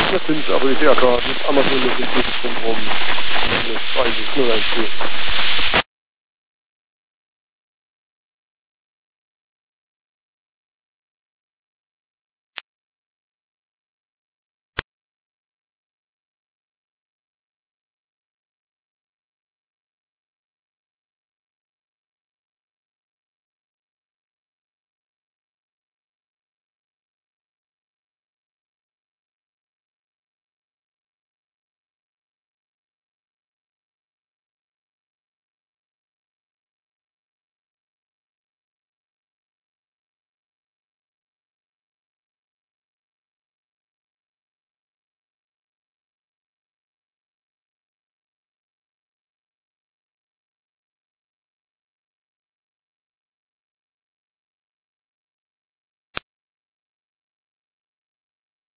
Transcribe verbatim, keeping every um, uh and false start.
Na sind aber die Werker mit Amazon das Syndrom. Das weiß ich nur ein Spiel.